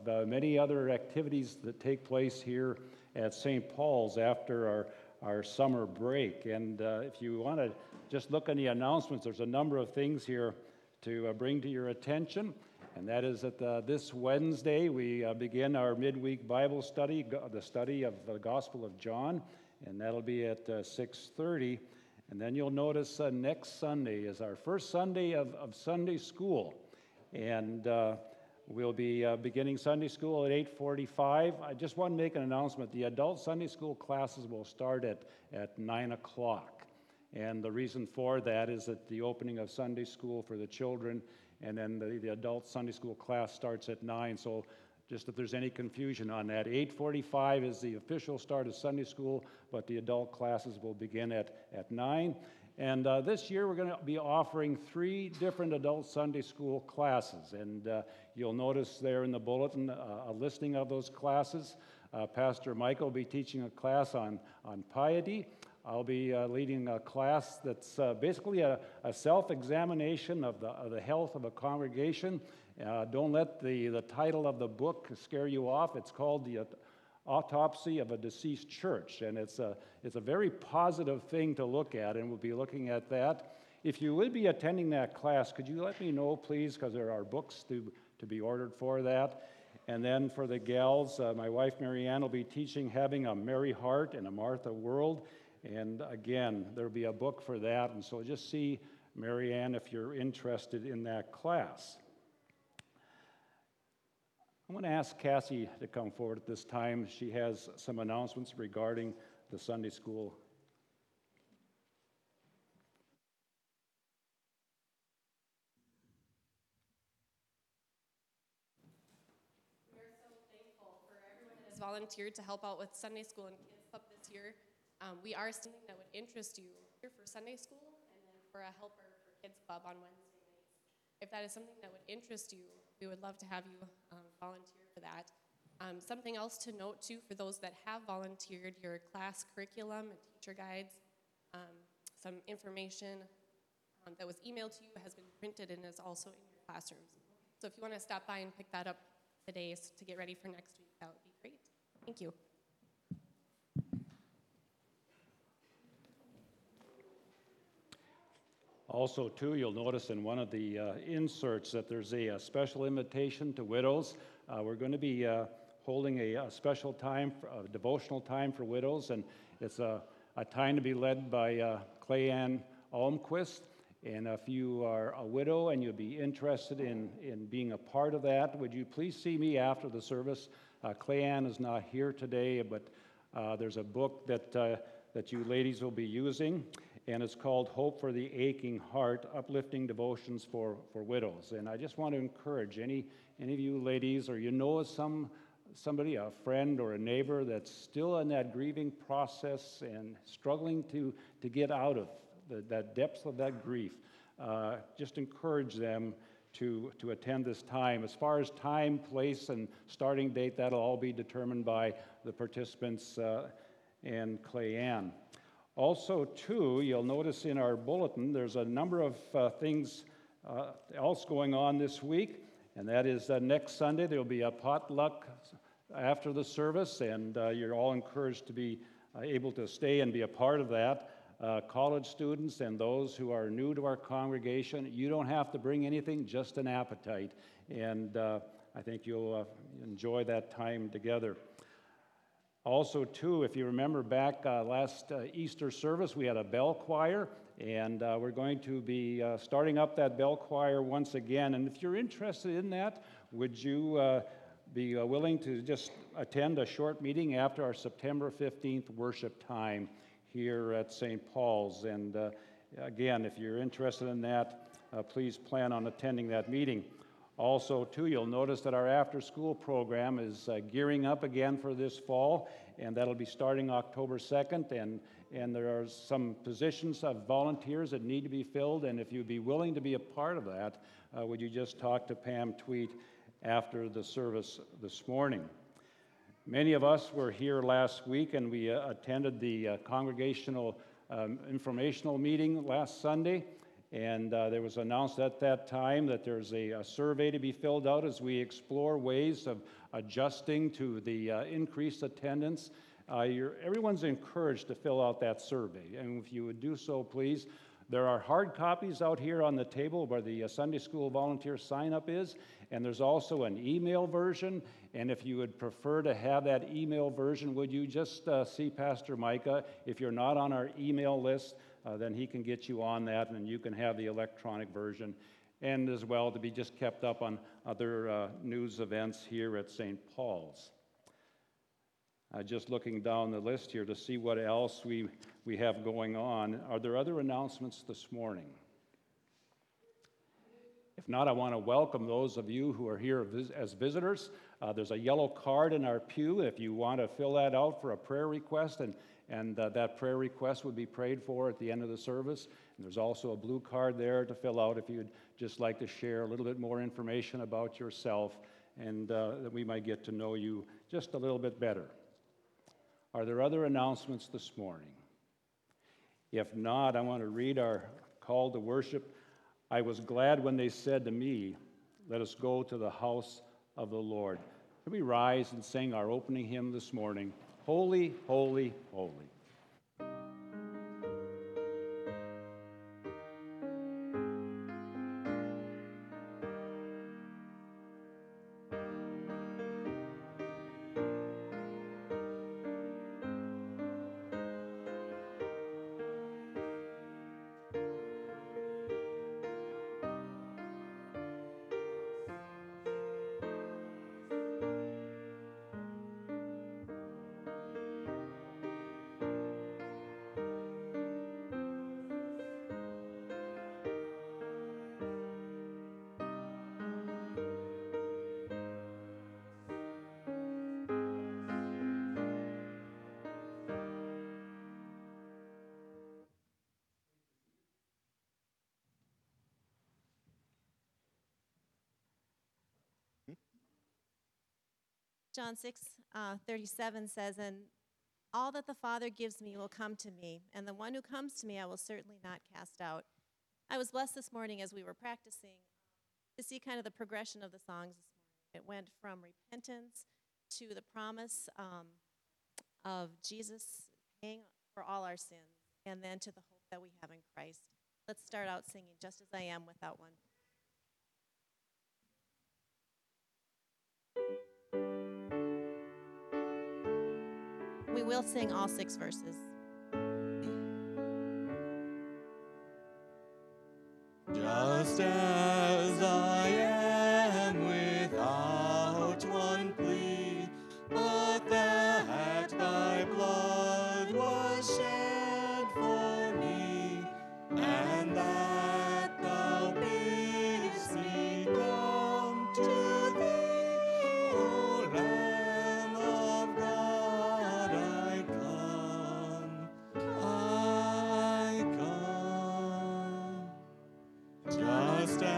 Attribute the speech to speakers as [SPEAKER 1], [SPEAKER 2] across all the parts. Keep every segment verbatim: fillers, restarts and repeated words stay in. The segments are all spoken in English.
[SPEAKER 1] of uh, many other activities that take place here at Saint Paul's after our, our summer break. And uh, if you want to just look on the announcements, there's a number of things here to uh, bring to your attention. And that is that uh, this Wednesday we uh, begin our midweek Bible study, the study of the Gospel of John, and that'll be at uh, six thirty. And then you'll notice uh, next Sunday is our first Sunday of, of Sunday school. And uh, we'll be uh, beginning Sunday school at eight forty-five. I just want to make an announcement. The adult Sunday school classes will start at, at nine o'clock. And the reason for that is that the opening of Sunday school for the children, and then the, the adult Sunday school class starts at nine. So just if there's any confusion on that, eight forty-five is the official start of Sunday school, but the adult classes will begin at, at nine. And uh, this year we're going to be offering three different adult Sunday school classes. And uh, you'll notice there in the bulletin uh, a listing of those classes. Uh, Pastor Michael will be teaching a class on, on piety. I'll be uh, leading a class that's uh, basically a, a self-examination of the, of the health of a congregation. Uh, don't let the, the title of the book scare you off. It's called The Autopsy of a Deceased Church, and it's a, it's a very positive thing to look at, and we'll be looking at that. If you would be attending that class, could you let me know, please, because there are books to, to be ordered for that. And then for the gals, uh, my wife Marianne will be teaching Having a Merry Heart in a Martha World. And again, there'll be a book for that, and so just see Marianne if you're interested in that class. I'm going to ask Cassie to come forward at this time. She has some announcements regarding the Sunday school.
[SPEAKER 2] We are so thankful for everyone that has volunteered to help out with Sunday school and Kids Club this year. Um, we are something that would interest you here for Sunday school and then for a helper for Kids Club on Wednesday nights. If that is something that would interest you, we would love to have you um, volunteer for that. Um, something else to note, too, for those that have volunteered, your class curriculum and teacher guides, um, some information um, that was emailed to you has been printed and is also in your classrooms. So if you want to stop by and pick that up today to get ready for next week, that would be great. Thank you.
[SPEAKER 1] Also, too, you'll notice in one of the uh, inserts that there's a, a special invitation to widows. Uh, we're going to be uh, holding a, a special time, for, a devotional time for widows, and it's a, a time to be led by uh, Clay Ann Almquist. And if you are a widow and you'd be interested in, in being a part of that, would you please see me after the service? Uh, Clay Ann is not here today, but uh, there's a book that, uh, that you ladies will be using, and it's called Hope for the Aching Heart, Uplifting Devotions for, for Widows. And I just want to encourage any, any of you ladies, or you know some somebody, a friend or a neighbor that's still in that grieving process and struggling to, to get out of the, that depths of that grief, uh, just encourage them to, to attend this time. As far as time, place, and starting date, that'll all be determined by the participants uh, and Clay Ann. Also, too, you'll notice in our bulletin, there's a number of uh, things uh, else going on this week, and that is uh, next Sunday there'll be a potluck after the service, and uh, you're all encouraged to be uh, able to stay and be a part of that. Uh, college students and those who are new to our congregation, you don't have to bring anything, just an appetite, and uh, I think you'll uh, enjoy that time together. Also, too, if you remember back uh, last uh, Easter service, we had a bell choir, and uh, we're going to be uh, starting up that bell choir once again. And if you're interested in that, would you uh, be uh, willing to just attend a short meeting after our September fifteenth worship time here at Saint Paul's? And uh, again, if you're interested in that, uh, please plan on attending that meeting. Also, too, you'll notice that our after-school program is uh, gearing up again for this fall, and that'll be starting October second, and, and there are some positions of volunteers that need to be filled, and if you'd be willing to be a part of that, uh, would you just talk to Pam Tweet after the service this morning? Many of us were here last week, and we uh, attended the uh, congregational um, informational meeting last Sunday, And uh, there was announced at that time that there's a, a survey to be filled out as we explore ways of adjusting to the uh, increased attendance. Uh, you're, everyone's encouraged to fill out that survey, and if you would do so, please. There are hard copies out here on the table where the uh, Sunday School volunteer sign-up is, and there's also an email version, and if you would prefer to have that email version, would you just uh, see Pastor Micah? If you're not on our email list, uh, then he can get you on that, and you can have the electronic version, and as well to be just kept up on other uh, news events here at Saint Paul's. Uh, just looking down the list here to see what else we, we have going on. Are there other announcements this morning? If not, I want to welcome those of you who are here vis- as visitors. Uh, there's a yellow card in our pew if you want to fill that out for a prayer request, and, and uh, that prayer request would be prayed for at the end of the service. And there's also a blue card there to fill out if you'd just like to share a little bit more information about yourself, and uh, that we might get to know you just a little bit better. Are there other announcements this morning? If not, I want to read our call to worship. I was glad when they said to me, "Let us go to the house of the Lord." Can we rise and sing our opening hymn this morning? Holy, holy, holy.
[SPEAKER 3] John six, uh, thirty-seven says, "And all that the Father gives me will come to me, and the one who comes to me I will certainly not cast out." I was blessed this morning as we were practicing to see kind of the progression of the songs this morning. It went from repentance to the promise um, of Jesus paying for all our sins, and then to the hope that we have in Christ. Let's start out singing "Just As I Am" without one. We will sing all six verses.
[SPEAKER 4] Just as I am without one plea, but that thy blood was shed for me, and that thou bidst me come to thee, O Lamb of God, I come, I come. Just as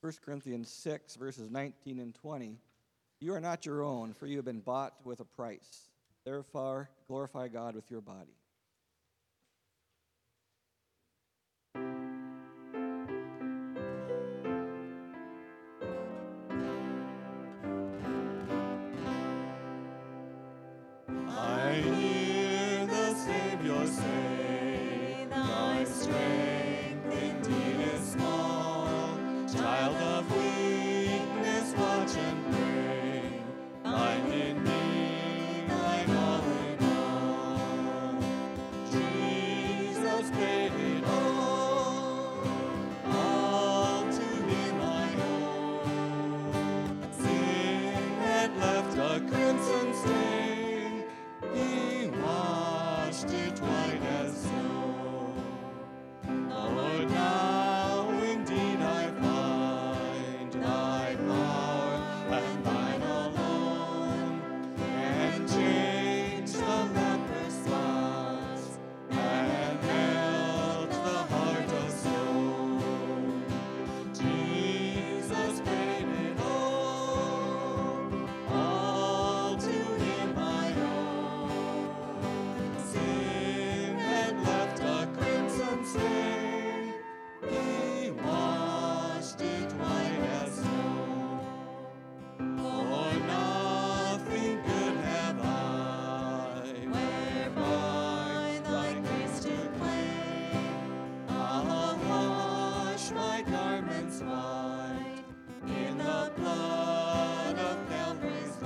[SPEAKER 5] First Corinthians six, verses nineteen and twenty, "You are not your own, for you have been bought with a price. Therefore, glorify God with your body."
[SPEAKER 4] I hear the Savior say, "Thy strength indeed is small. Child of weakness, watch and pray. Find in me thine all in all." Jesus paid it all, all to him I owe. Sin had left a crimson stain, he washed it white as snow. Lord, now indeed I find thy power and thine alone, and change the leper's spots, and melt the heart of stone. Jesus paid it all, all to him I owe. Sin had left a crimson stain, he washed it white as snow. For nothing good have I, whereby thy grace to claim. I'll wash my garments white in the blood of Calvary's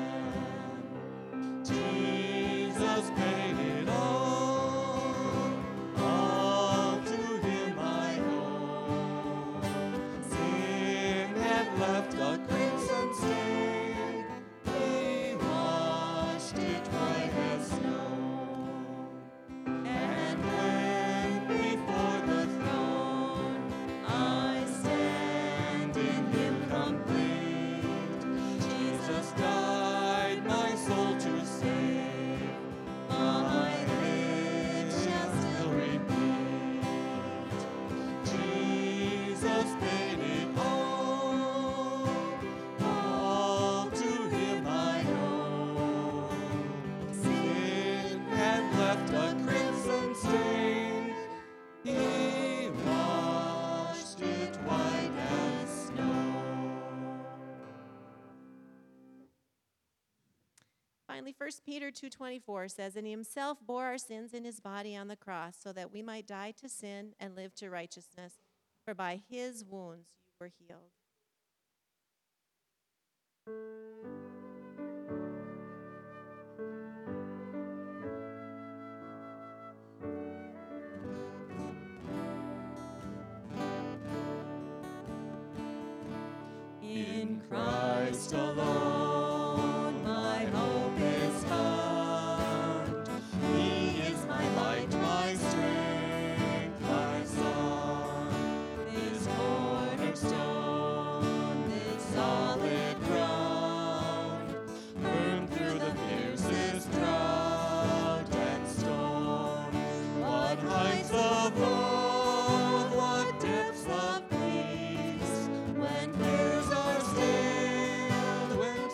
[SPEAKER 4] Lamb. Jesus paid it all, all to him I owe. Sin had left a crimson stain, he washed it white as snow. And when before the throne I stand in him complete, Jesus died my soul to save, my lips shall still repeat. Jesus paid it all, all to him I owe. Sin had left a crimson stain, he washed it white as snow.
[SPEAKER 3] Finally, First Peter two twenty-four says, "And he himself bore our sins in his body on the cross, so that we might die to sin and live to righteousness. For by his wounds you were healed."
[SPEAKER 4] In Christ alone my hope is found. He is my light, my strength, my song. This cornerstone, this solid ground, burned through the fiercest drought and storm. What heights of love, what depths of peace, when fears are stilled, when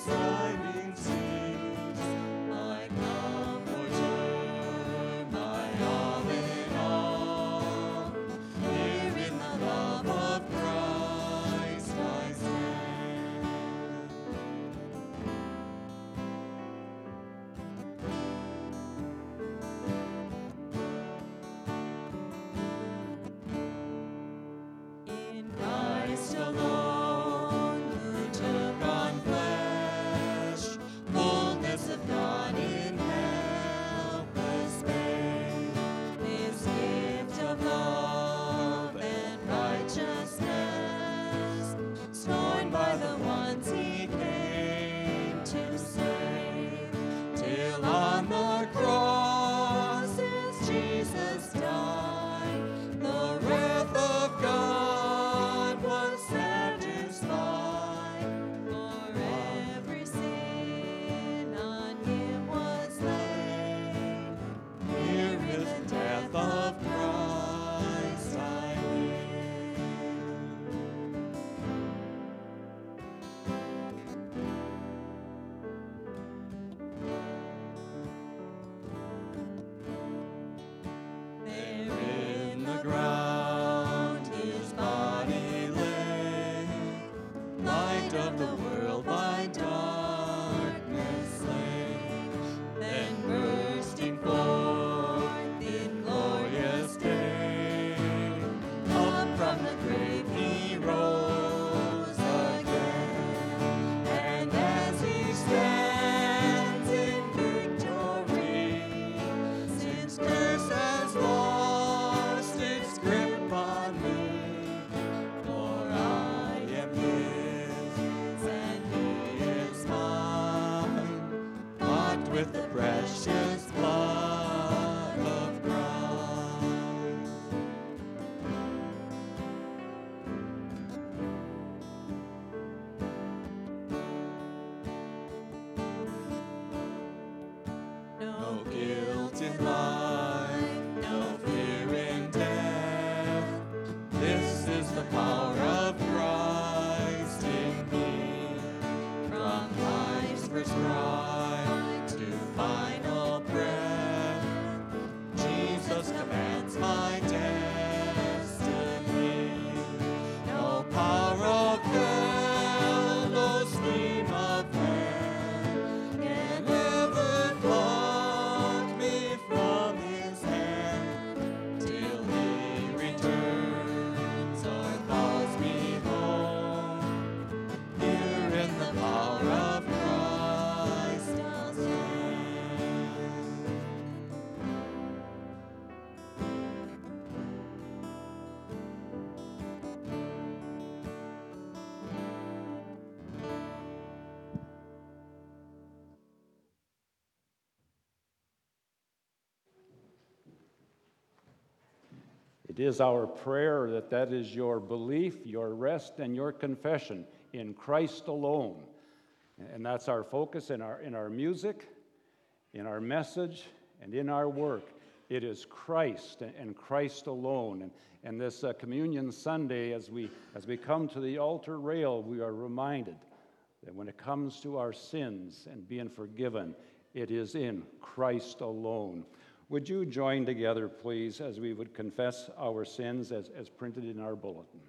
[SPEAKER 1] It is our prayer that that is your belief, your rest, and your confession in Christ alone. And that's our focus in our, in our music, in our message, and in our work. It is Christ and Christ alone. And, and this uh, Communion Sunday, as we, as we come to the altar rail, we are reminded that when it comes to our sins and being forgiven, it is in Christ alone. Would you join together, please, as we would confess our sins as, as printed in our bulletin?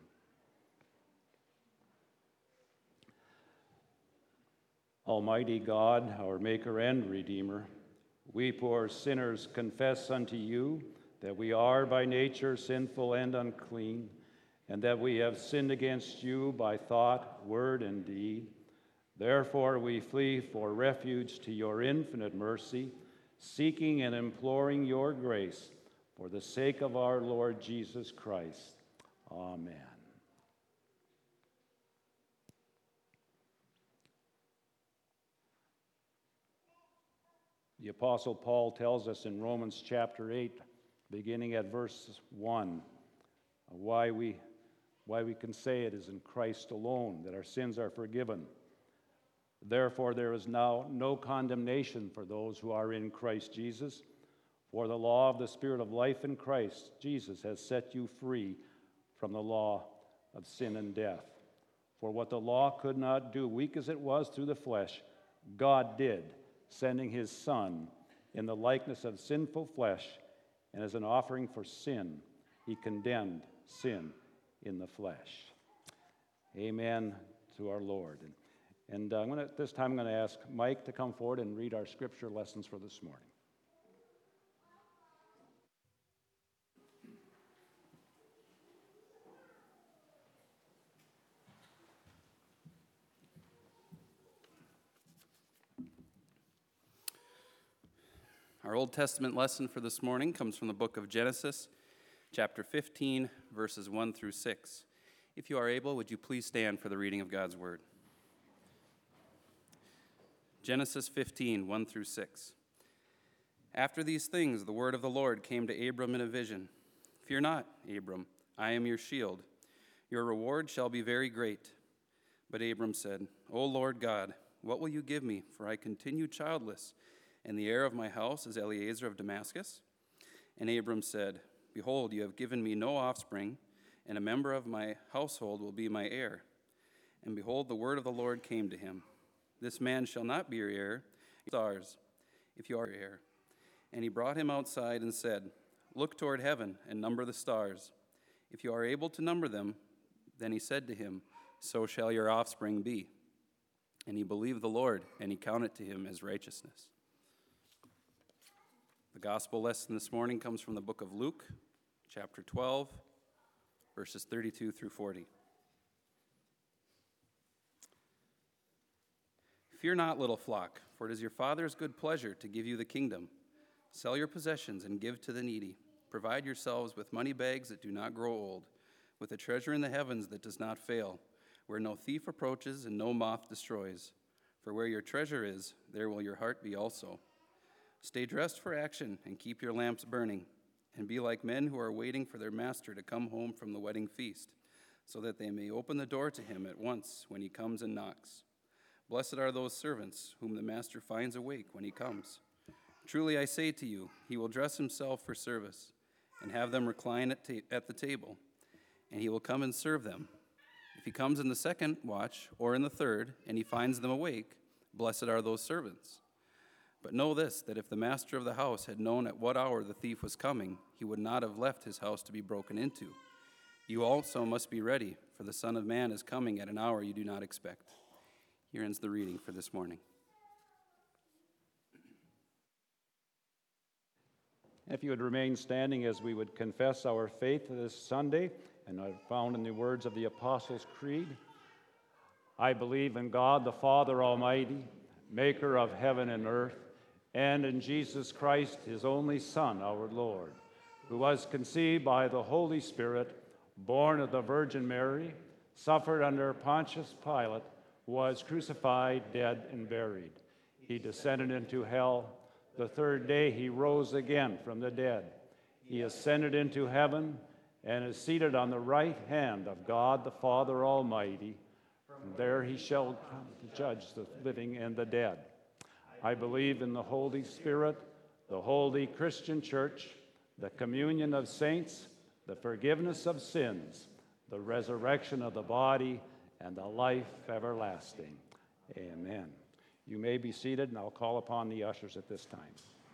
[SPEAKER 1] Almighty God, our Maker and Redeemer, we poor sinners confess unto you that we are by nature sinful and unclean, and that we have sinned against you by thought, word, and deed. Therefore we flee for refuge to your infinite mercy, seeking and imploring your grace for the sake of our Lord Jesus Christ. Amen. The Apostle Paul tells us in Romans chapter eight, beginning at verse one, why we, why we can say it is in Christ alone that our sins are forgiven. Therefore, there is now no condemnation for those who are in Christ Jesus. For the law of the Spirit of life in Christ Jesus has set you free from the law of sin and death. For what the law could not do, weak as it was through the flesh, God did, sending his Son in the likeness of sinful flesh, and as an offering for sin, he condemned sin in the flesh. Amen to our Lord. And And uh, I'm gonna, this time I'm going to ask Mike to come forward and read our scripture lessons for this morning.
[SPEAKER 6] Our Old Testament lesson for this morning comes from the book of Genesis, chapter fifteen, verses one through six. If you are able, would you please stand for the reading of God's word? Genesis fifteen, one through six. After these things, the word of the Lord came to Abram in a vision. Fear not, Abram, I am your shield. Your reward shall be very great. But Abram said, O Lord God, what will you give me? For I continue childless, and the heir of my house is Eliezer of Damascus. And Abram said, Behold, you have given me no offspring, and a member of my household will be my heir. And behold, the word of the Lord came to him. This man shall not be your heir, stars, if you are your heir. And he brought him outside and said, Look toward heaven and number the stars. If you are able to number them, then he said to him, So shall your offspring be. And he believed the Lord, and he counted to him as righteousness. The gospel lesson this morning comes from the book of Luke, chapter twelve, verses thirty-two through forty. Fear not, little flock, for it is your Father's good pleasure to give you the kingdom. Sell your possessions and give to the needy. Provide yourselves with money bags that do not grow old, with a treasure in the heavens that does not fail, where no thief approaches and no moth destroys. For where your treasure is, there will your heart be also. Stay dressed for action and keep your lamps burning, and be like men who are waiting for their master to come home from the wedding feast, so that they may open the door to him at once when he comes and knocks. Blessed are those servants whom the master finds awake when he comes. Truly I say to you, he will dress himself for service, and have them recline at, ta- at the table, and he will come and serve them. If he comes in the second watch, or in the third, and he finds them awake, blessed are those servants. But know this, that if the master of the house had known at what hour the thief was coming, he would not have left his house to be broken into. You also must be ready, for the Son of Man is coming at an hour you do not expect. Here ends the reading for this morning.
[SPEAKER 1] If you would remain standing as we would confess our faith this Sunday, and are found in the words of the Apostles' Creed. I believe in God the Father Almighty, maker of heaven and earth, and in Jesus Christ, his only Son, our Lord, who was conceived by the Holy Spirit, born of the Virgin Mary, suffered under Pontius Pilate, was crucified, dead, and buried. He descended into hell. The third day he rose again from the dead. He ascended into heaven and is seated on the right hand of God the Father Almighty. From there he shall come to judge the living and the dead. I believe in the Holy Spirit, the holy Christian church, the communion of saints, the forgiveness of sins, the resurrection of the body, and the life everlasting. Amen. You may be seated, and I'll call upon the ushers at this time.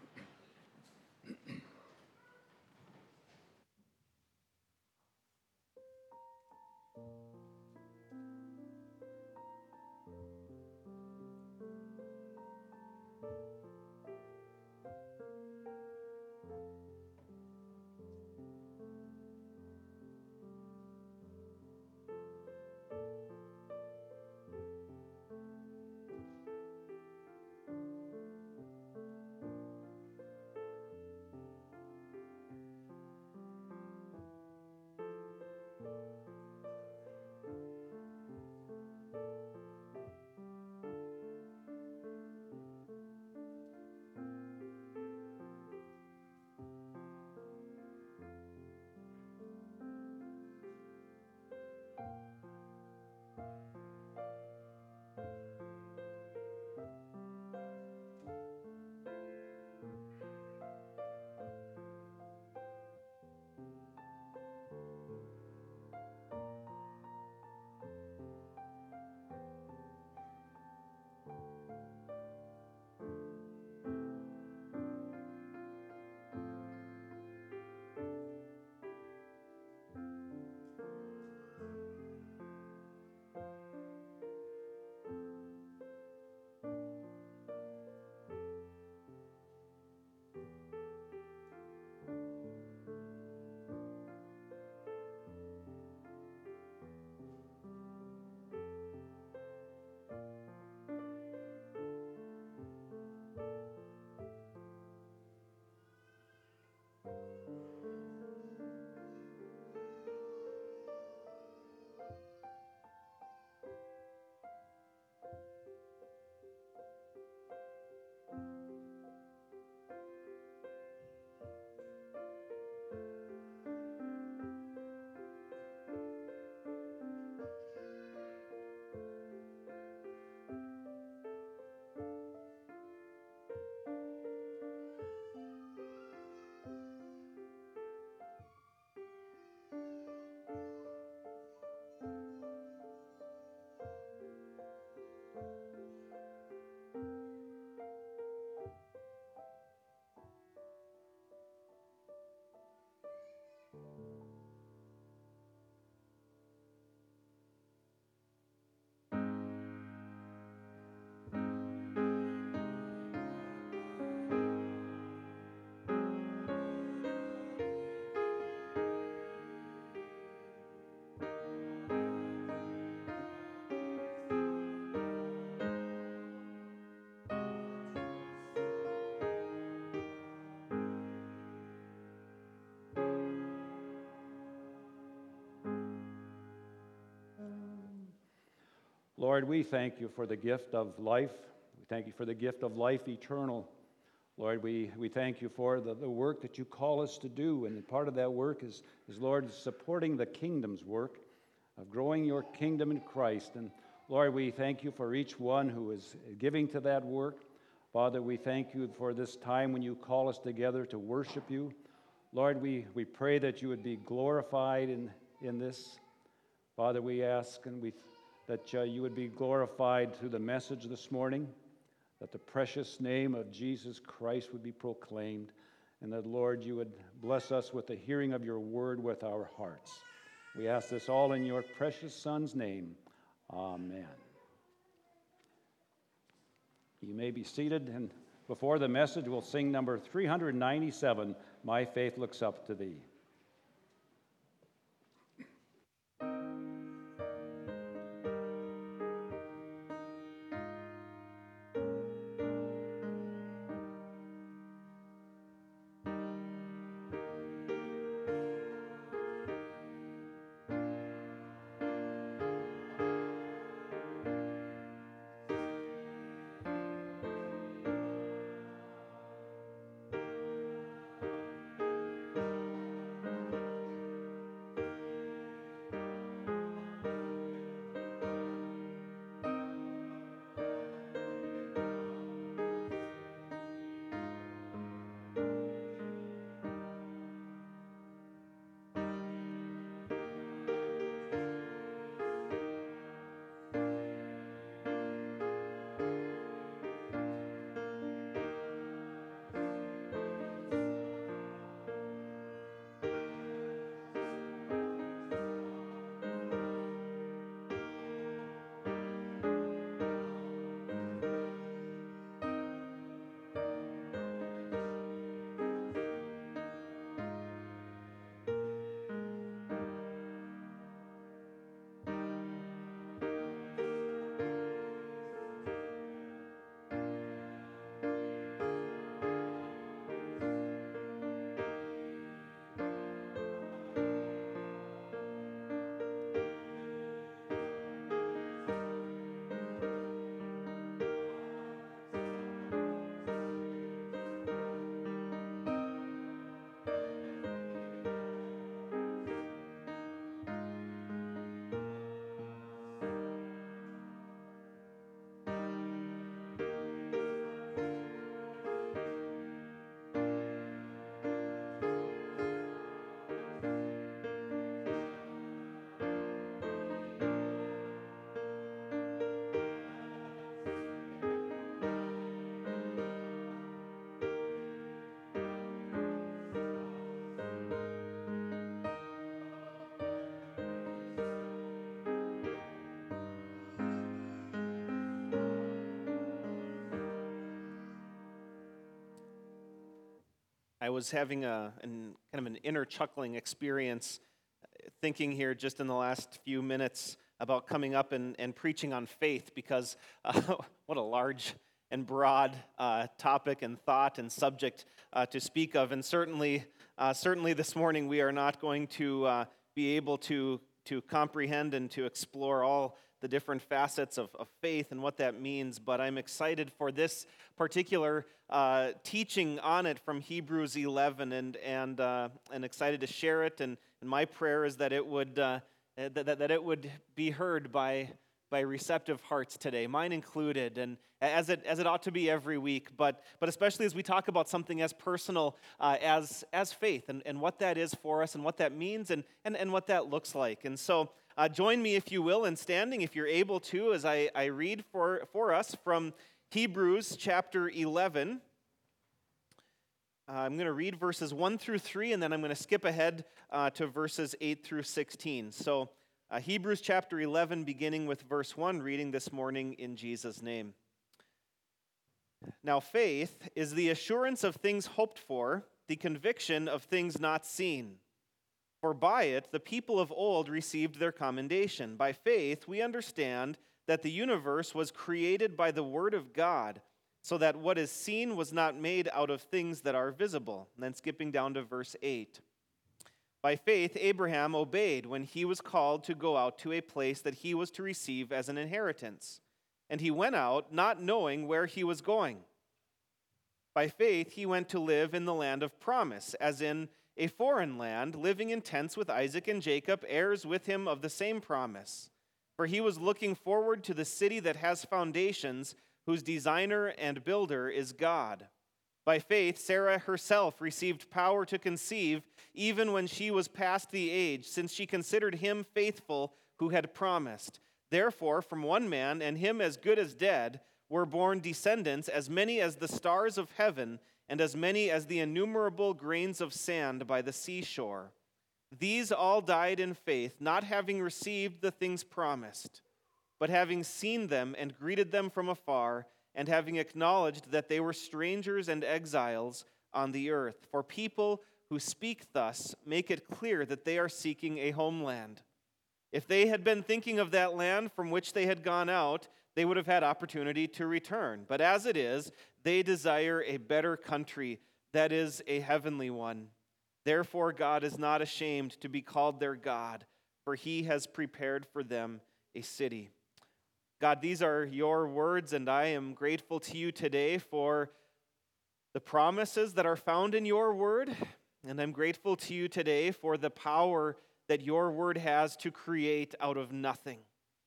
[SPEAKER 1] Lord, we thank you for the gift of life. We thank you for the gift of life eternal. Lord, we, we thank you for the, the work that you call us to do. And part of that work is, is, Lord, supporting the kingdom's work of growing your kingdom in Christ. And Lord, we thank you for each one who is giving to that work. Father, we thank you for this time when you call us together to worship you. Lord, we, we pray that you would be glorified in, in this. Father, we ask and we that uh, you would be glorified through the message this morning, that the precious name of Jesus Christ would be proclaimed, and that, Lord, you would bless us with the hearing of your word with our hearts. We ask this all in your precious Son's name. Amen. You may be seated, and before the message, we'll sing number three hundred ninety-seven, My Faith Looks Up to Thee.
[SPEAKER 7] I was having a an, kind of an inner chuckling experience thinking here just in the last few minutes about coming up and, and preaching on faith, because uh, what a large and broad uh, topic and thought and subject uh, to speak of. And certainly, uh, certainly this morning we are not going to uh, be able to, to comprehend and to explore all the different facets of, of faith and what that means, but I'm excited for this particular uh, teaching on it from Hebrews eleven, and and uh, and excited to share it. And, and my prayer is that it would uh, that, that that it would be heard by by receptive hearts today, mine included, and as it as it ought to be every week. But but especially as we talk about something as personal uh, as as faith, and, and what that is for us, and what that means, and and, and what that looks like. And so. Uh, join me, if you will, in standing, if you're able to, as I, I read for, for us from Hebrews chapter eleven. Uh, I'm going to read verses one through three, and then I'm going to skip ahead uh, to verses eight through sixteen. So, uh, Hebrews chapter eleven, beginning with verse one, reading this morning in Jesus' name. Now, faith is the assurance of things hoped for, the conviction of things not seen. For by it the people of old received their commendation. By faith we understand that the universe was created by the word of God, so that what is seen was not made out of things that are visible. And then skipping down to verse eight. By faith Abraham obeyed when he was called to go out to a place that he was to receive as an inheritance. And he went out not knowing where he was going. By faith he went to live in the land of promise, as in a foreign land, living in tents with Isaac and Jacob, heirs with him of the same promise. For he was looking forward to the city that has foundations, whose designer and builder is God. By faith, Sarah herself received power to conceive, even when she was past the age, since she considered him faithful who had promised. Therefore, from one man, and him as good as dead, were born descendants as many as the stars of heaven, and as many as the innumerable grains of sand by the seashore. These all died in faith, not having received the things promised, but having seen them and greeted them from afar, and having acknowledged that they were strangers and exiles on the earth. For people who speak thus make it clear that they are seeking a homeland. If they had been thinking of that land from which they had gone out, they would have had opportunity to return. But as it is, they desire a better country, that is, a heavenly one. Therefore, God is not ashamed to be called their God, for he has prepared for them a city. God, these are your words, and I am grateful to you today for the promises that are found in your word, and I'm grateful to you today for the power that your word has to create out of nothing.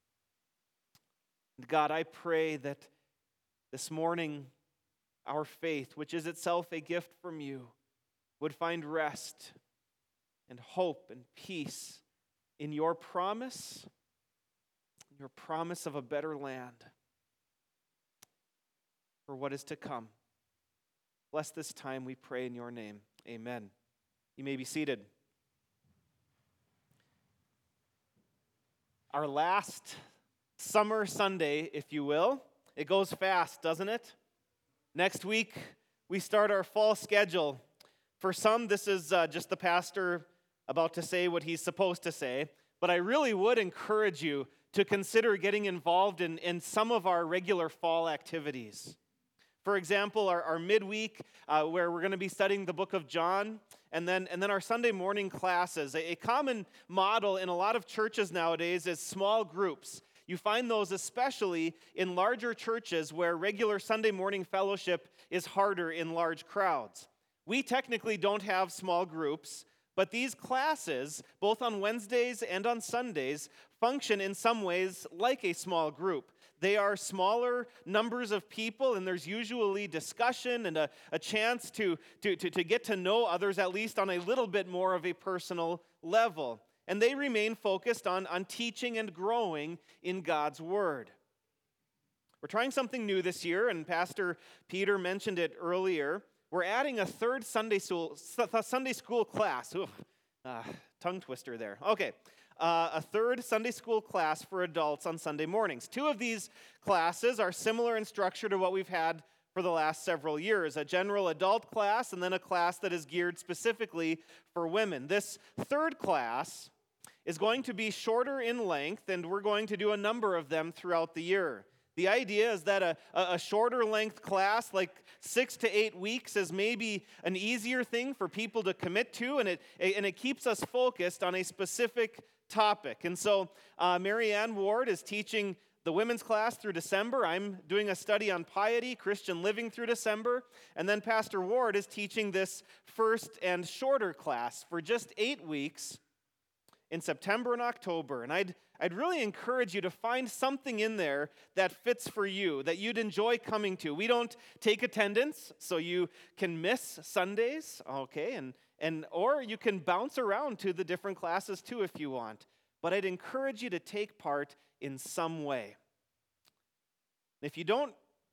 [SPEAKER 7] God, I pray that this morning our faith, which is itself a gift from you, would find rest and hope and peace in your promise, your promise of a better land for what is to come. Bless this time, we pray in your name. Amen. You may be seated. Our last Summer Sunday, if you will. It goes fast, doesn't it? Next week, we start our fall schedule. For some, this is uh, just the pastor about to say what he's supposed to say, but I really would encourage you to consider getting involved in, in some of our regular fall activities. For example, our, our midweek, uh, where we're going to be studying the book of John, and then, and then our Sunday morning classes. A, a common model in a lot of churches nowadays is small groups. You find those especially in larger churches where regular Sunday morning fellowship is harder in large crowds. We technically don't have small groups, but these classes, both on Wednesdays and on Sundays, function in some ways like a small group. They are smaller numbers of people, and there's usually discussion and a, a chance to, to, to, to get to know others, at least on a little bit more of a personal level. And they remain focused on, on teaching and growing in God's Word. We're trying something new this year, and Pastor Peter mentioned it earlier. We're adding a third Sunday school, Sunday school class. Ooh, uh, tongue twister there. Okay. Uh, a third Sunday school class for adults on Sunday mornings. Two of these classes are similar in structure to what we've had for for the last several years, a general adult class and then a class that is geared specifically for women. This third class is going to be shorter in length, and we're going to do a number of them throughout the year. The idea is that a, a shorter length class, like six to eight weeks, is maybe an easier thing for people to commit to, and it, and it keeps us focused on a specific topic. And so uh, Mary Ann Ward is teaching the women's class through December. I'm doing a study on piety, Christian living through December. And then Pastor Ward is teaching this first and shorter class for just eight weeks in September and October. And I'd, I'd really encourage you to find something in there that fits for you, that you'd enjoy coming to. We don't take attendance, so you can miss Sundays, okay, and, and or you can bounce around to the different classes too if you want. But I'd encourage you to take part in some way. If you don't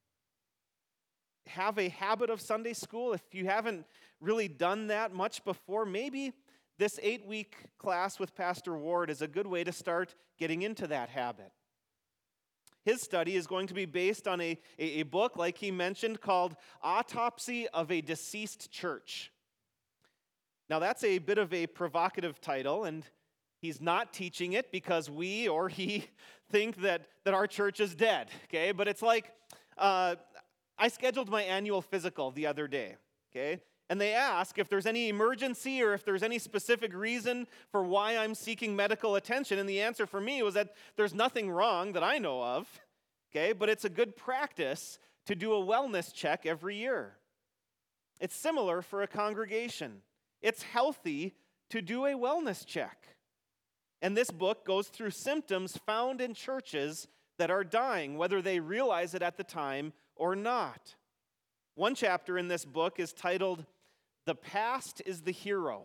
[SPEAKER 7] have a habit of Sunday school, if you haven't really done that much before, maybe this eight-week class with Pastor Ward is a good way to start getting into that habit. His study is going to be based on a, a, a book, like he mentioned, called Autopsy of a Deceased Church. Now, that's a bit of a provocative title, and he's not teaching it because we or he think that, that our church is dead, okay? But it's like, uh, I scheduled my annual physical the other day, okay? And they ask if there's any emergency or if there's any specific reason for why I'm seeking medical attention. And the answer for me was that there's nothing wrong that I know of, okay? But it's a good practice to do a wellness check every year. It's similar for a congregation. It's healthy to do a wellness check. And this book goes through symptoms found in churches that are dying, whether they realize it at the time or not. One chapter in this book is titled, "The Past is the Hero."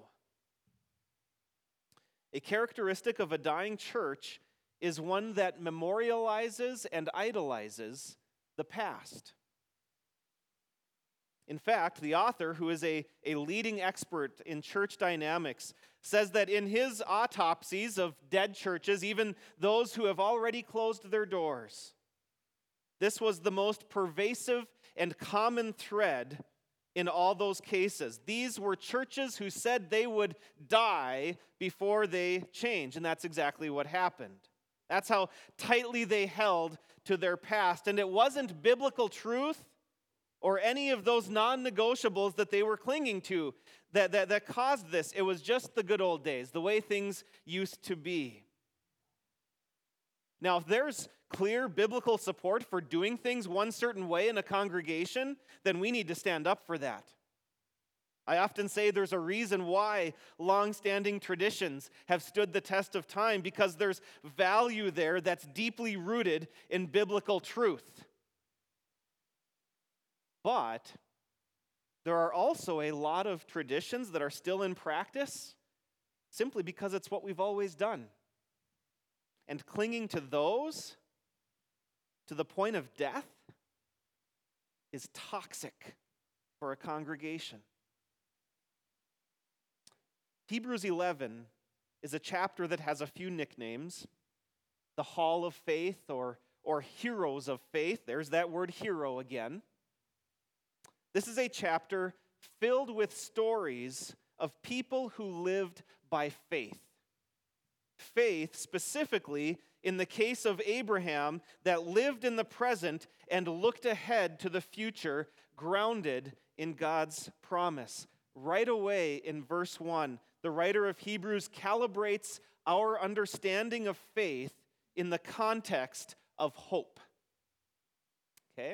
[SPEAKER 7] A characteristic of a dying church is one that memorializes and idolizes the past. In fact, the author, who is a, a leading expert in church dynamics, says that in his autopsies of dead churches, even those who have already closed their doors, this was the most pervasive and common thread in all those cases. These were churches who said they would die before they change, and that's exactly what happened. That's how tightly they held to their past, and it wasn't biblical truth or any of those non-negotiables that they were clinging to that, that, that caused this. It was just the good old days, the way things used to be. Now, if there's clear biblical support for doing things one certain way in a congregation, then we need to stand up for that. I often say there's a reason why long-standing traditions have stood the test of time, because there's value there that's deeply rooted in biblical truth. But there are also a lot of traditions that are still in practice simply because it's what we've always done. And clinging to those to the point of death is toxic for a congregation. Hebrews eleven is a chapter that has a few nicknames. The Hall of Faith, or, or Heroes of Faith. There's that word hero again. This is a chapter filled with stories of people who lived by faith. Faith, specifically in the case of Abraham, that lived in the present and looked ahead to the future, grounded in God's promise. Right away in verse one, the writer of Hebrews calibrates our understanding of faith in the context of hope. Okay?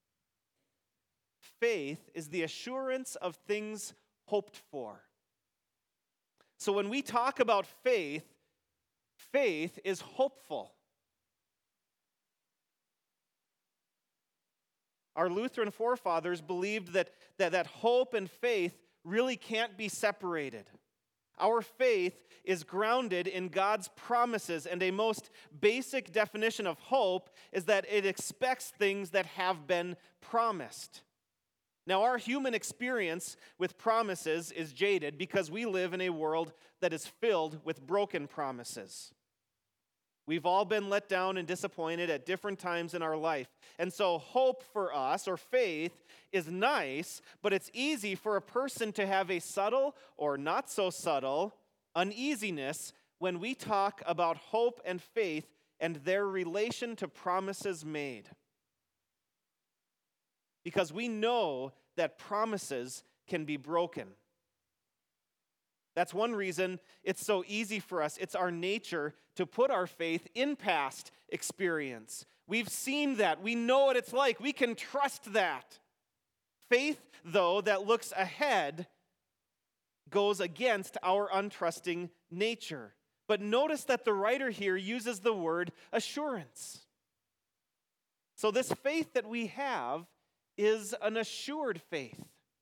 [SPEAKER 7] Faith is the assurance of things hoped for. So when we talk about faith, faith is hopeful. Our Lutheran forefathers believed that, that, that hope and faith really can't be separated. Our faith is grounded in God's promises, and a most basic definition of hope is that it expects things that have been promised. Now, our human experience with promises is jaded because we live in a world that is filled with broken promises. We've all been let down and disappointed at different times in our life. And so hope for us, or faith, is nice, but it's easy for a person to have a subtle or not so subtle uneasiness when we talk about hope and faith and their relation to promises made. Because we know that promises can be broken. That's one reason it's so easy for us. It's our nature to put our faith in past experience. We've seen that. We know what it's like. We can trust that. Faith, though, that looks ahead goes against our untrusting nature. But notice that the writer here uses the word assurance. So this faith that we have is an assured faith.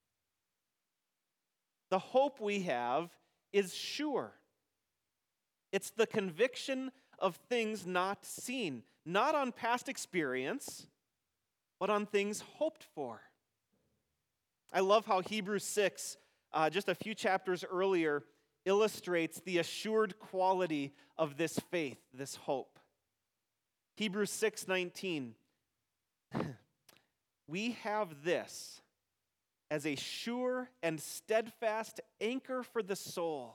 [SPEAKER 7] The hope we have is sure. It's the conviction of things not seen, not on past experience, but on things hoped for. I love how Hebrews six, uh, just a few chapters earlier, illustrates the assured quality of this faith, this hope. Hebrews six nineteen. We have this as a sure and steadfast anchor for the soul.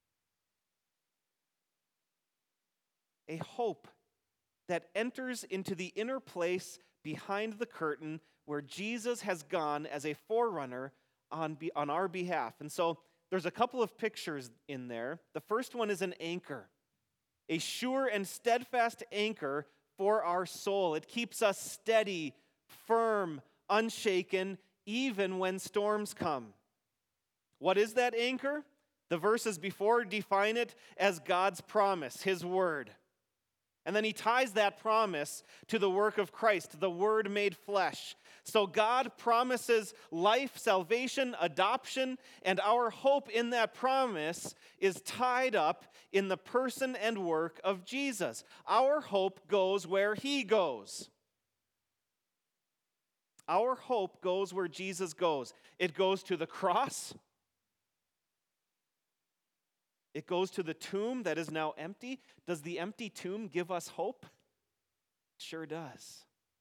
[SPEAKER 7] A hope that enters into the inner place behind the curtain where Jesus has gone as a forerunner on, be, on our behalf. And so there's a couple of pictures in there. The first one is an anchor, a sure and steadfast anchor for our soul. It keeps us steady, firm, unshaken, even when storms come. What is that anchor? The verses before define it as God's promise, His word. And then he ties that promise to the work of Christ, the Word made flesh. So God promises life, salvation, adoption, and our hope in that promise is tied up in the person and work of Jesus. Our hope goes where He goes. Our hope goes where Jesus goes. It goes to the cross. It goes to the tomb that is now empty. Does the empty tomb give us hope? It sure does.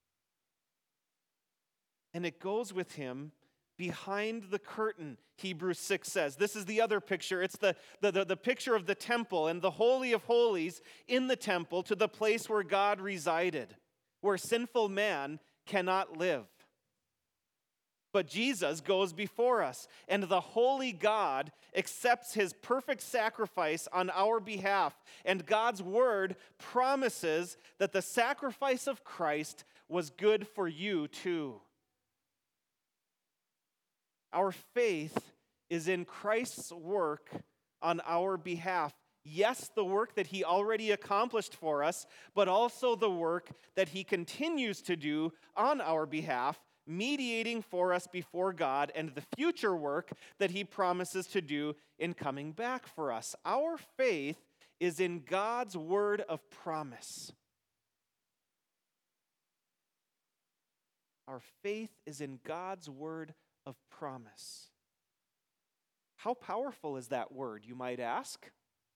[SPEAKER 7] And it goes with Him behind the curtain, Hebrews six says. This is the other picture. It's the, the, the, the picture of the temple and the Holy of Holies in the temple to the place where God resided, where sinful man cannot live. But Jesus goes before us, and the holy God accepts His perfect sacrifice on our behalf. And God's word promises that the sacrifice of Christ was good for you too. Our faith is in Christ's work on our behalf. Yes, the work that He already accomplished for us, but also the work that He continues to do on our behalf, mediating for us before God, and the future work that He promises to do in coming back for us. Our faith is in God's word of promise. Our faith is in God's word of promise. How powerful is that word, you might ask?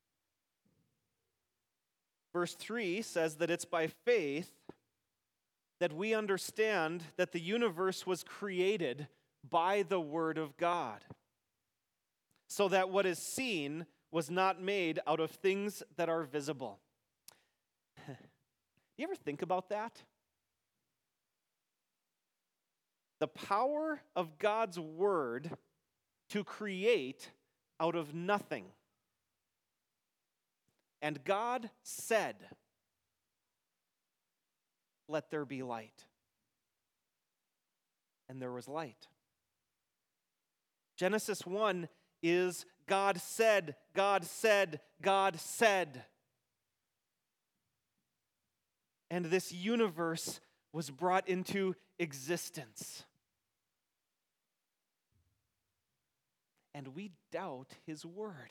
[SPEAKER 7] Verse three says that it's by faith that we understand that the universe was created by the Word of God, so that what is seen was not made out of things that are visible. You ever think about that? The power of God's Word to create out of nothing. And God said, "Let there be light." And there was light. Genesis one is God said, God said, God said. And this universe was brought into existence. And we doubt His word.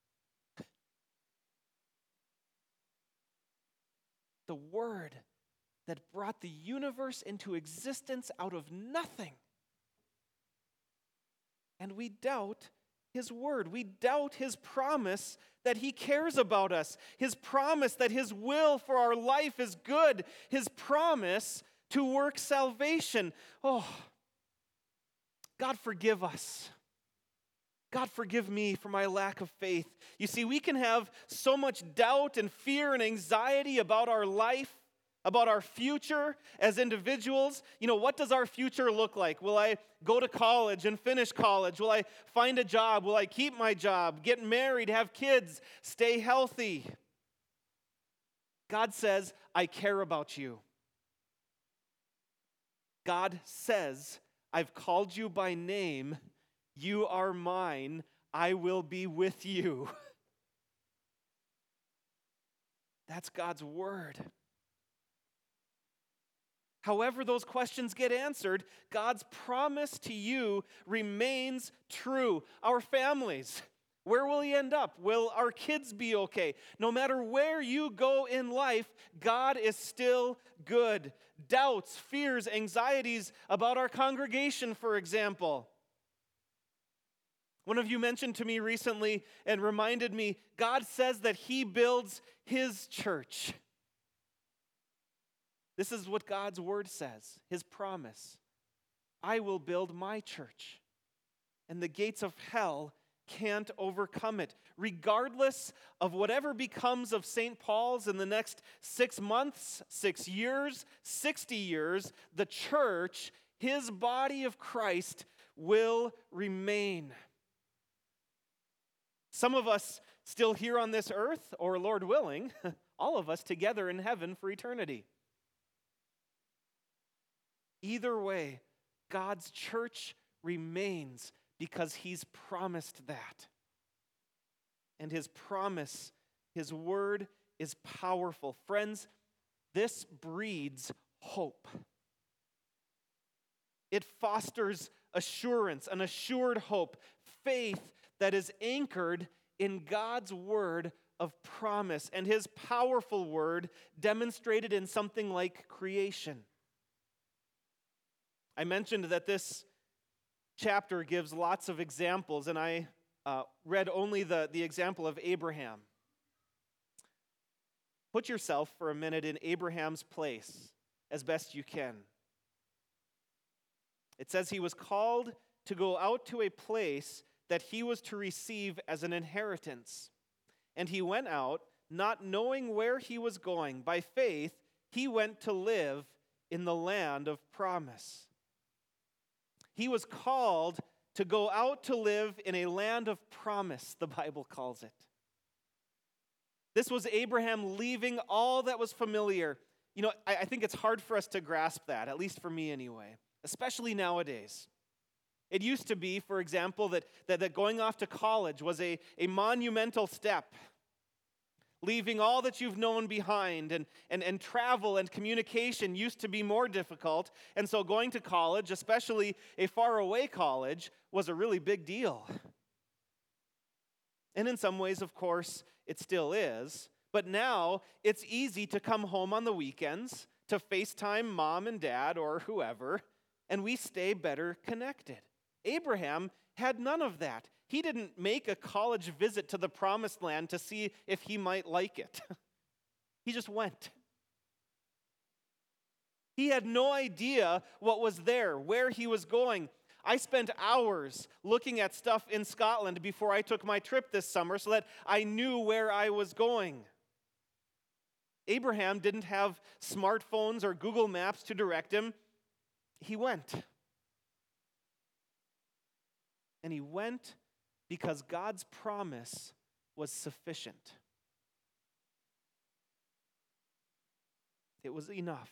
[SPEAKER 7] The word that brought the universe into existence out of nothing. And we doubt his word. We doubt his promise that he cares about us, his promise that his will for our life is good, his promise to work salvation. Oh, God, forgive us. God, forgive me for my lack of faith. You see, we can have so much doubt and fear and anxiety about our life, about our future as individuals. You know, what does our future look like? Will I go to college and finish college? Will I find a job? Will I keep my job, get married, have kids, stay healthy? God says, I care about you. God says, I've called you by name. You are mine. I will be with you. That's God's word. However those questions get answered, God's promise to you remains true. Our families, where will he end up? Will our kids be okay? No matter where you go in life, God is still good. Doubts, fears, anxieties about our congregation, for example. One of you mentioned to me recently and reminded me, God says that he builds his church. This is what God's word says, his promise. I will build my church, and the gates of hell can't overcome it. Regardless of whatever becomes of Saint Paul's in the next six months, six years, sixty years, the church, his body of Christ, will remain. Some of us still here on this earth, or Lord willing, all of us together in heaven for eternity. Either way, God's church remains because he's promised that. And his promise, his word is powerful. Friends, this breeds hope. It fosters assurance, an assured hope, faith that is anchored in God's word of promise and his powerful word demonstrated in something like creation. I mentioned that this chapter gives lots of examples, and I uh, read only the, the example of Abraham. Put yourself for a minute in Abraham's place as best you can. It says he was called to go out to a place that he was to receive as an inheritance. And he went out, not knowing where he was going. By faith, he went to live in the land of promise. He was called to go out to live in a land of promise, the Bible calls it. This was Abraham leaving all that was familiar. You know, I, I think it's hard for us to grasp that, at least for me anyway, especially nowadays. It used to be, for example, that, that, that going off to college was a, a monumental step. Leaving all that you've known behind, and, and, and travel and communication used to be more difficult. And so going to college, especially a faraway college, was a really big deal. And in some ways, of course, it still is. But now it's easy to come home on the weekends, to FaceTime mom and dad or whoever, and we stay better connected. Abraham had none of that. He didn't make a college visit to the promised land to see if he might like it. He just went. He had no idea what was there, where he was going. I spent hours looking at stuff in Scotland before I took my trip this summer so that I knew where I was going. Abraham didn't have smartphones or Google Maps to direct him. He went. And he went because God's promise was sufficient. It was enough.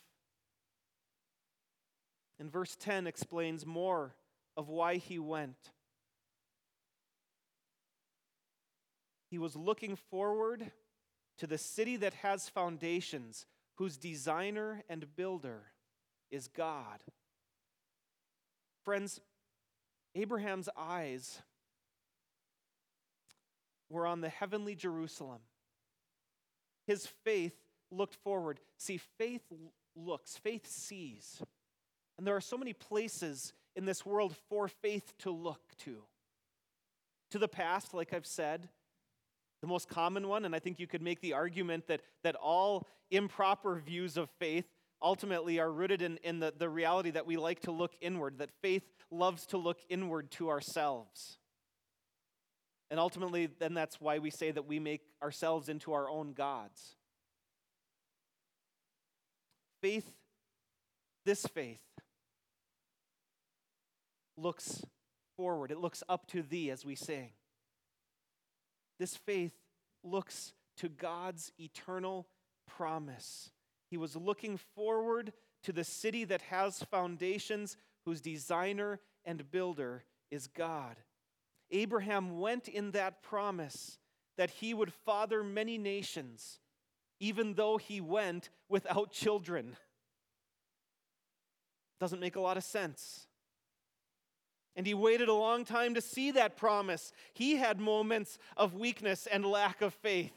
[SPEAKER 7] And verse ten explains more of why he went. He was looking forward to the city that has foundations, whose designer and builder is God. Friends, Abraham's eyes were on the heavenly Jerusalem. His faith looked forward. See, faith looks, faith sees. And there are so many places in this world for faith to look to, to the past, like I've said. The most common one, and I think you could make the argument that, that all improper views of faith ultimately are rooted in, in the, the reality that we like to look inward, that faith loves to look inward to ourselves. And ultimately, then that's why we say that we make ourselves into our own gods. Faith, this faith, looks forward. It looks up to thee, as we sing. This faith looks to God's eternal promise. He was looking forward to the city that has foundations, whose designer and builder is God. Abraham went in that promise that he would father many nations, even though he went without children. Doesn't make a lot of sense. And he waited a long time to see that promise. He had moments of weakness and lack of faith.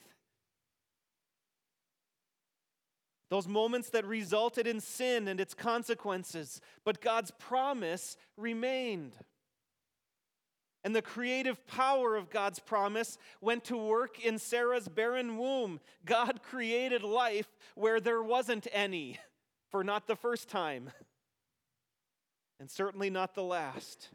[SPEAKER 7] Those moments that resulted in sin and its consequences. But God's promise remained. And the creative power of God's promise went to work in Sarah's barren womb. God created life where there wasn't any, for not the first time, and certainly not the last.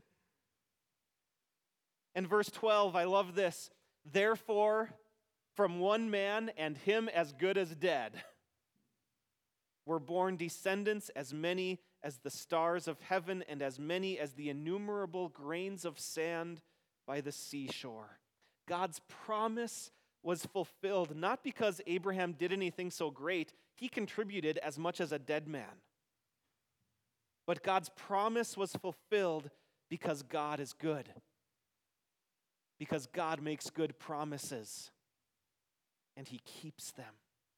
[SPEAKER 7] And verse twelve, I love this. Therefore, from one man, and him as good as dead, were born descendants as many as the stars of heaven and as many as the innumerable grains of sand by the seashore. God's promise was fulfilled not because Abraham did anything so great. He contributed as much as a dead man. But God's promise was fulfilled because God is good. Because God makes good promises, and he keeps them.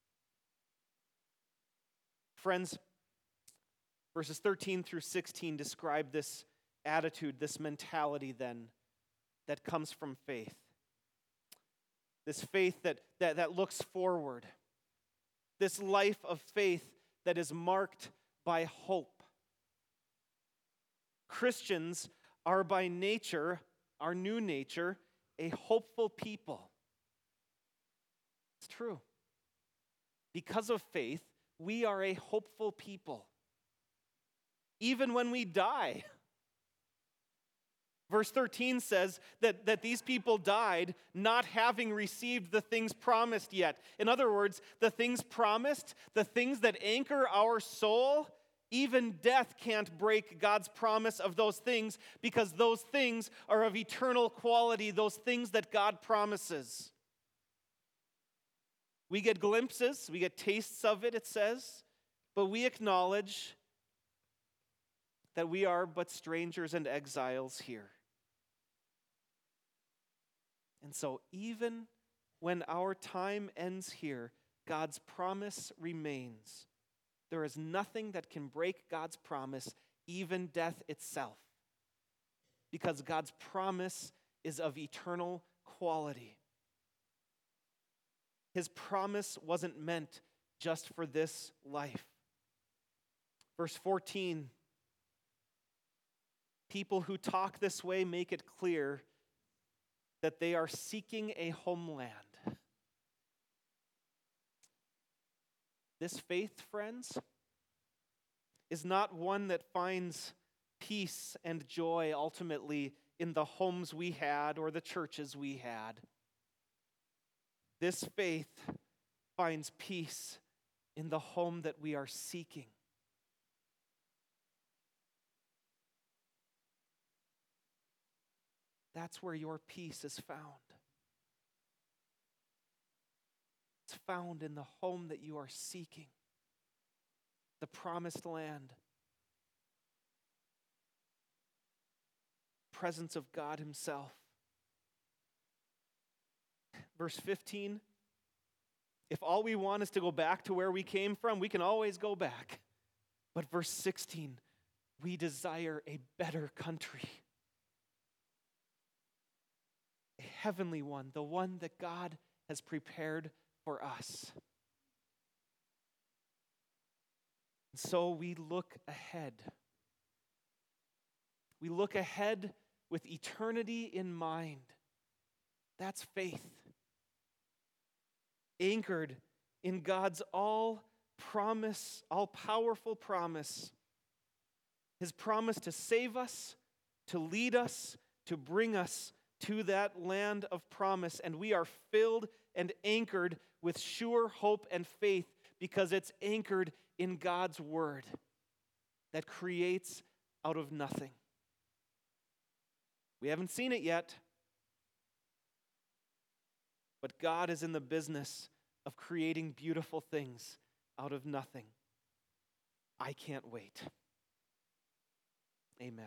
[SPEAKER 7] Friends, verses thirteen through sixteen describe this attitude, this mentality then, that comes from faith. This faith that, that, that looks forward. This life of faith that is marked by hope. Christians are by nature, our new nature, a hopeful people. It's true. Because of faith, we are a hopeful people. Even when we die. Verse thirteen says that, that these people died not having received the things promised yet. In other words, the things promised, the things that anchor our soul, even death can't break God's promise of those things because those things are of eternal quality, those things that God promises. We get glimpses, we get tastes of it, it says, but we acknowledge that we are but strangers and exiles here. And so even when our time ends here, God's promise remains. There is nothing that can break God's promise, even death itself, because God's promise is of eternal quality. His promise wasn't meant just for this life. Verse fourteen, people who talk this way make it clear that they are seeking a homeland. This faith, friends, is not one that finds peace and joy ultimately in the homes we had or the churches we had. This faith finds peace in the home that we are seeking. That's where your peace is found. It's found in the home that you are seeking, the promised land, presence of God himself. Verse fifteen, if all we want is to go back to where we came from, we can always go back. But verse sixteen, we desire a better country. A heavenly one, the one that God has prepared for us. And so we look ahead. We look ahead with eternity in mind. That's faith. Anchored in God's all promise, all powerful promise. His promise to save us, to lead us, to bring us to that land of promise. And we are filled and anchored with sure hope and faith because it's anchored in God's word that creates out of nothing. We haven't seen it yet, but God is in the business of creating beautiful things out of nothing. I can't wait. Amen.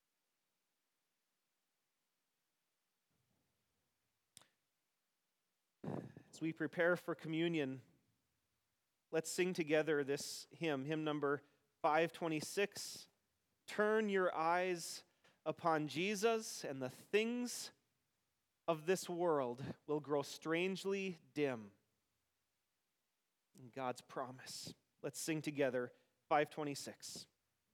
[SPEAKER 7] As we prepare for communion, let's sing together this hymn, hymn number five twenty-six. Turn your eyes upon Jesus, and the things of this world will grow strangely dim in God's promise. Let's sing together five twenty-six.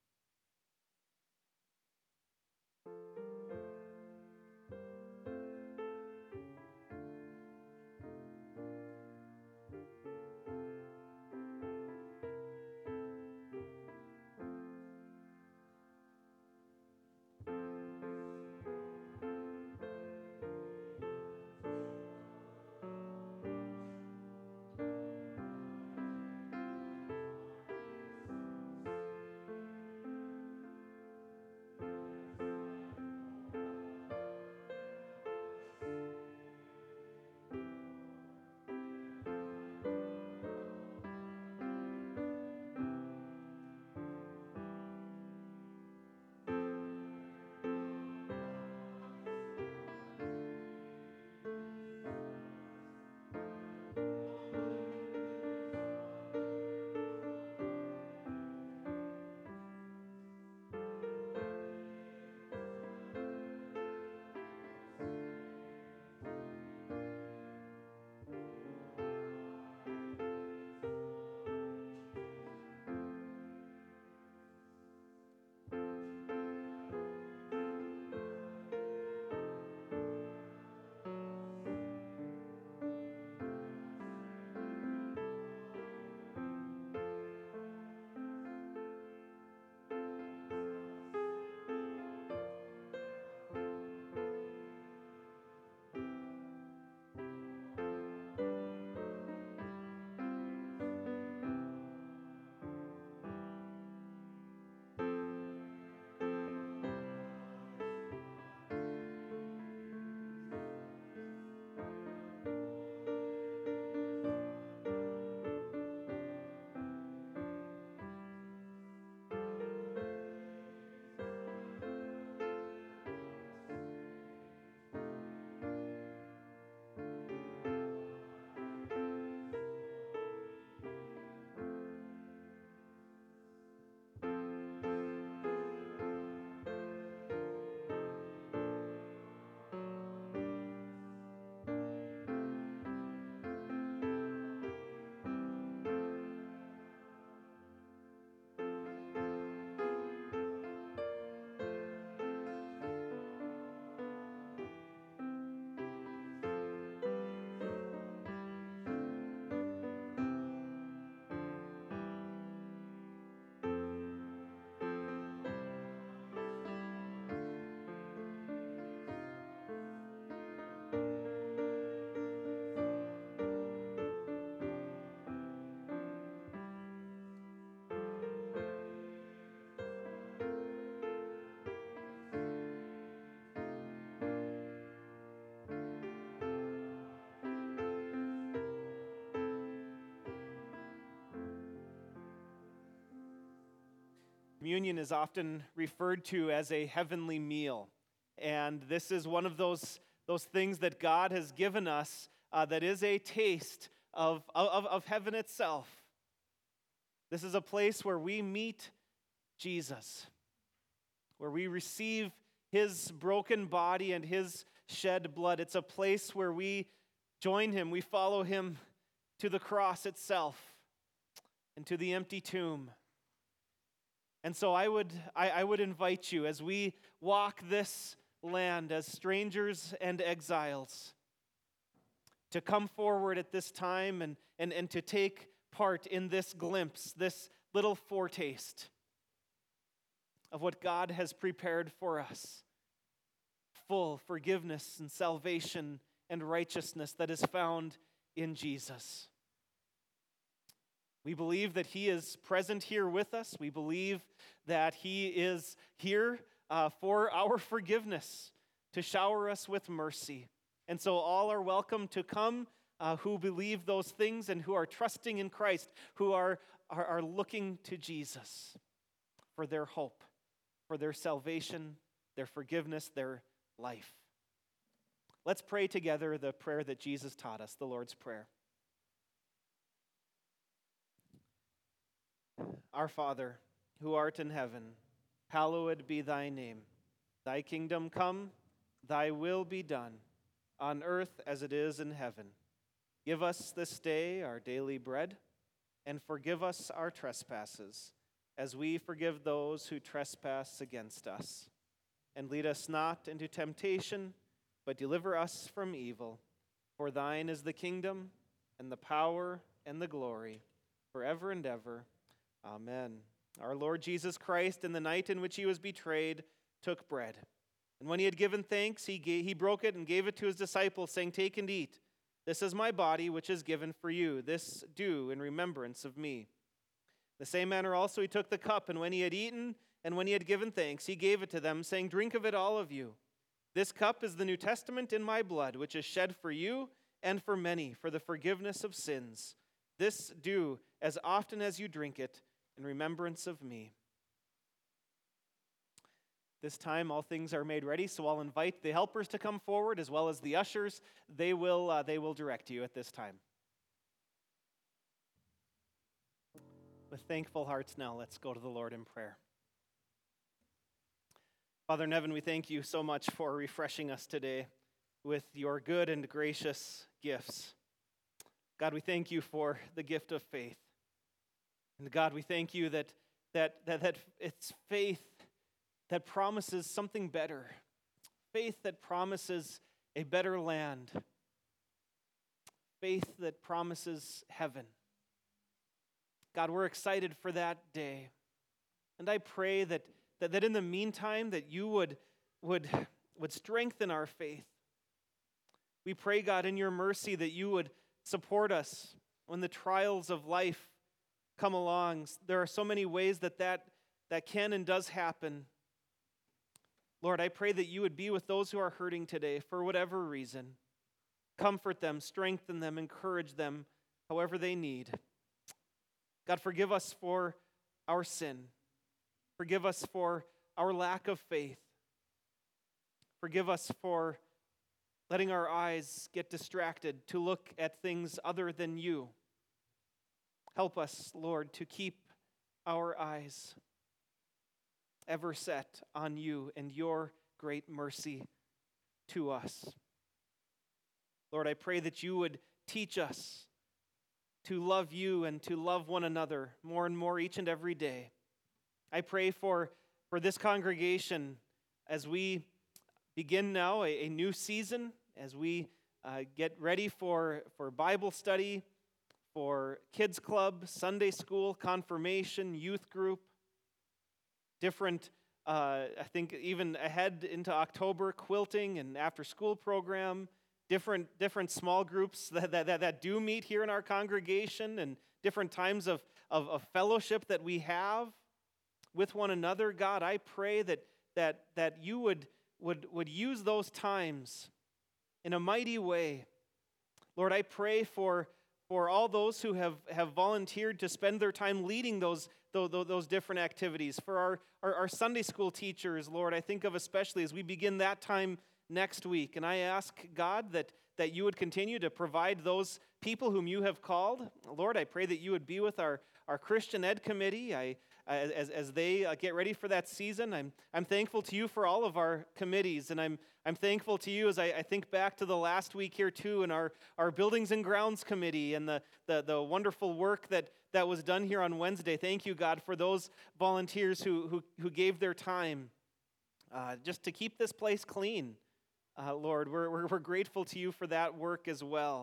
[SPEAKER 7] Communion is often referred to as a heavenly meal. And this is one of those, those things that God has given us uh, that is a taste of, of, of heaven itself. This is a place where we meet Jesus, where we receive his broken body and his shed blood. It's a place where we join him, we follow him to the cross itself and to the empty tomb. And so I would, I, I would invite you as we walk this land as strangers and exiles to come forward at this time and, and, and to take part in this glimpse, this little foretaste of what God has prepared for us. Full forgiveness and salvation and righteousness that is found in Jesus. We believe that He is present here with us. We believe that He is here uh, for our forgiveness, to shower us with mercy. And so all are welcome to come uh, who believe those things and who are trusting in Christ, who are, are, are looking to Jesus for their hope, for their salvation, their forgiveness, their life. Let's pray together the prayer that Jesus taught us, the Lord's Prayer. Our Father, who art in heaven, hallowed be thy name. Thy kingdom come, thy will be done, on earth as it is in heaven. Give us this day our daily bread, and forgive us our trespasses, as we forgive those who trespass against us. And lead us not into temptation, but deliver us from evil. For thine is the kingdom, and the power, and the glory, forever and ever. Amen. Our Lord Jesus Christ, in the night in which he was betrayed, took bread. And when he had given thanks, he, gave, he broke it and gave it to his disciples, saying, Take and eat. This is my body, which is given for you. This do in remembrance of me. In the same manner also he took the cup, and when he had eaten, and when he had given thanks, he gave it to them, saying, Drink of it, all of you. This cup is the New Testament in my blood, which is shed for you and for many for the forgiveness of sins. This do as often as you drink it in remembrance of me. This time, all things are made ready, so I'll invite the helpers to come forward as well as the ushers. They will, uh, they will direct you at this time. With thankful hearts now, let's go to the Lord in prayer. Father in heaven, we thank you so much for refreshing us today with your good and gracious gifts. God, we thank you for the gift of faith. And God, we thank you that that that, that it's faith that promises something better. Faith that promises a better land. Faith that promises heaven. God, we're excited for that day. And I pray that that, that in the meantime that you would, would, would strengthen our faith. We pray, God, in your mercy that you would support us when the trials of life come along. There are so many ways that that, that can and does happen. Lord, I pray that you would be with those who are hurting today for whatever reason. Comfort them, strengthen them, encourage them, however they need. God, forgive us for our sin. Forgive us for our lack of faith. Forgive us for letting our eyes get distracted to look at things other than you. Help us, Lord, to keep our eyes ever set on you and your great mercy to us. Lord, I pray that you would teach us to love you and to love one another more and more each and every day. I pray for, for this congregation as we begin now a, a new season, as we uh, get ready for, for Bible study, for kids club, Sunday school, confirmation, youth group, different, uh, I think even ahead into October, quilting and after school program, different different small groups that, that, that, that do meet here in our congregation, and different times of, of, of fellowship that we have with one another. God, I pray that that that you would would would use those times in a mighty way. Lord, I pray for for all those who have, have volunteered to spend their time leading those, those, those different activities. For our, our, our Sunday school teachers, Lord, I think of especially as we begin that time next week. And I ask, God, that, that you would continue to provide those people whom you have called. Lord, I pray that you would be with our, our Christian Ed committee. I As, as they uh, get ready for that season, I'm, I'm thankful to you for all of our committees, and I'm, I'm thankful to you as I, I think back to the last week here too, in our, our Buildings and Grounds Committee and the, the, the wonderful work that, that was done here on Wednesday. Thank you, God, for those volunteers who, who, who gave their time uh, just to keep this place clean. Uh, Lord, we're, we're, we're grateful to you for that work as well.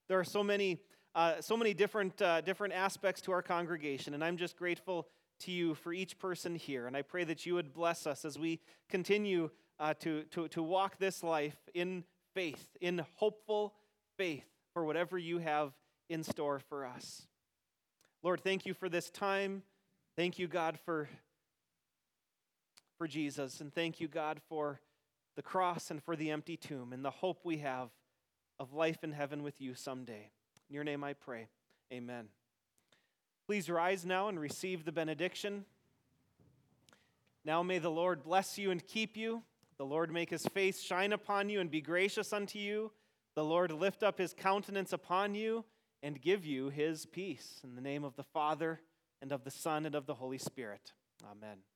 [SPEAKER 7] There are so many, uh, so many different, uh, different aspects to our congregation, and I'm just grateful to you for each person here. And I pray that you would bless us as we continue uh, to, to, to walk this life in faith, in hopeful faith for whatever you have in store for us. Lord, thank you for this time. Thank you, God, for, for Jesus. And thank you, God, for the cross and for the empty tomb and the hope we have of life in heaven with you someday. In your name I pray. Amen. Please rise now and receive the benediction. Now may the Lord bless you and keep you. The Lord make his face shine upon you and be gracious unto you. The Lord lift up his countenance upon you and give you his peace. In the name of the Father, and of the Son, and of the Holy Spirit. Amen.